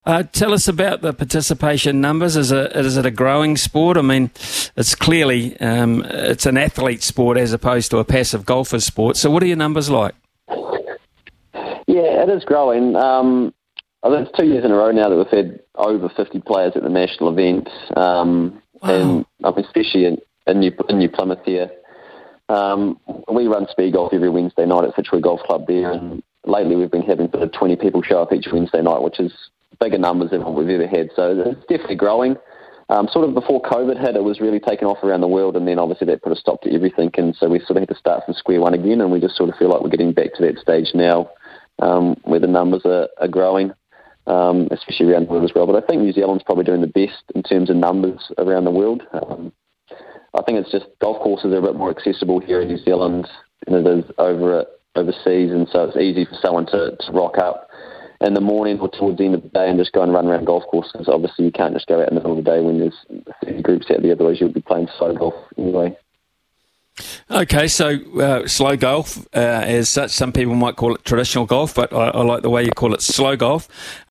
Tell us about the participation numbers. Is it a growing sport? I mean, it's clearly it's an athlete sport as opposed to a passive golfer's sport. So what are your numbers like? Yeah, it is growing. I think it's 2 years in a row now that we've had over 50 players at the national event, Wow. and especially in New Plymouth here. We run speed golf every Wednesday night at Fitzroy Golf Club there, and lately we've been having sort of 20 people show up each Wednesday night, which is bigger numbers than what we've ever had. So it's definitely growing. Sort of before COVID hit, it was really taking off around the world, and then obviously that put a stop to everything, and so we sort of had to start from square one again, and we just sort of feel like we're getting back to that stage now where the numbers are growing, especially around the world as well. But I think New Zealand's probably doing the best in terms of numbers around the world. I think it's just golf courses are a bit more accessible here in New Zealand than it is overseas, and so it's easy for someone to rock up in the morning or towards the end of the day and just go and run around golf courses. Obviously, you can't just go out in the middle of the day when there's 30 groups out there, otherwise you'll be playing slow golf anyway. Okay, so slow golf as such. Some people might call it traditional golf, but I like the way you call it slow golf.